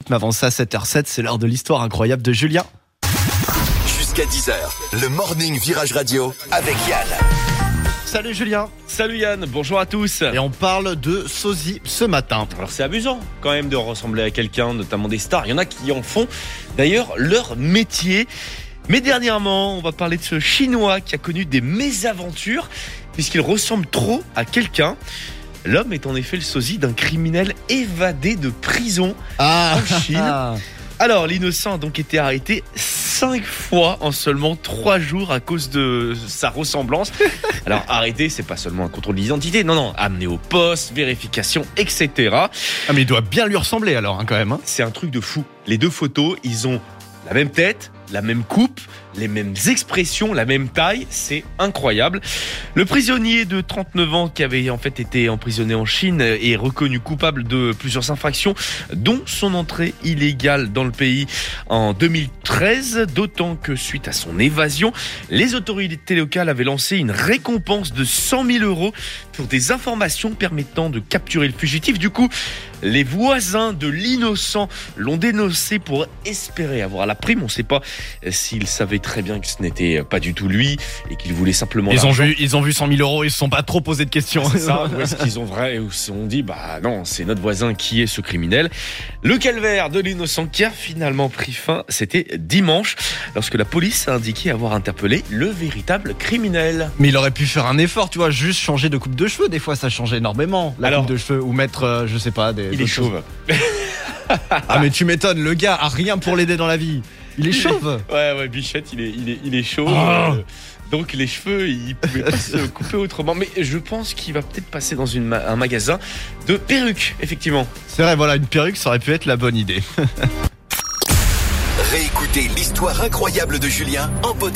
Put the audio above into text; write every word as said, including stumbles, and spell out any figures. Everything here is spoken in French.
minutes. Mais avant ça, sept heures sept, c'est l'heure de l'histoire incroyable de Julien. Jusqu'à dix heures, le Morning Virage Radio avec Yann. Salut Julien. Salut Yann, bonjour à tous. Et on parle de sosie ce matin. Alors c'est amusant quand même de ressembler à quelqu'un, notamment des stars. Il y en a qui en font d'ailleurs leur métier. Mais dernièrement, on va parler de ce Chinois qui a connu des mésaventures puisqu'il ressemble trop à quelqu'un. L'homme est en effet le sosie d'un criminel évadé de prison Ah. en Chine. Alors, l'innocent a donc été arrêté cinq fois en seulement trois jours à cause de sa ressemblance. Alors, arrêté, c'est pas seulement un contrôle d'identité, non, non, amené au poste, vérification, et cetera. Ah mais il doit bien lui ressembler alors hein, quand même. Hein. C'est un truc de fou. Les deux photos, ils ont la même tête, la même coupe, les mêmes expressions, la même taille, c'est incroyable. Le prisonnier de trente-neuf ans qui avait en fait été emprisonné en Chine est reconnu coupable de plusieurs infractions, dont son entrée illégale dans le pays en deux mille treize, d'autant que suite à son évasion, les autorités locales avaient lancé une récompense de cent mille euros pour des informations permettant de capturer le fugitif. Du coup, les voisins de l'innocent l'ont dénoncé pour espérer avoir la prime. On ne sait pas s'ils savaient très bien que ce n'était pas du tout lui et qu'il voulait simplement Ils ont l'argent. vu, ils ont vu cent mille euros, ils se sont pas trop posé de questions. C'est ça, ou est-ce qu'ils ont vrai, ou se sont dit, bah non, c'est notre voisin qui est ce criminel. Le calvaire de l'innocent qui a finalement pris fin, c'était dimanche, lorsque la police a indiqué avoir interpellé le véritable criminel. Mais il aurait pu faire un effort, tu vois, juste changer de coupe de cheveux. Des fois, ça change énormément, la Alors, coupe de cheveux, ou mettre, euh, je sais pas, des. Il est d'autres choses. chauve. Ah mais tu m'étonnes, le gars a rien pour l'aider dans la vie. Il est chauve. Ouais, ouais, Bichette, il est, il est, il est chauve. Oh. Euh, donc les cheveux, il pouvait pas se couper autrement. Mais je pense qu'il va peut-être passer dans une ma- un magasin de perruques, effectivement. C'est vrai, voilà, une perruque, ça aurait pu être la bonne idée. Réécoutez l'histoire incroyable de Julien en podcast.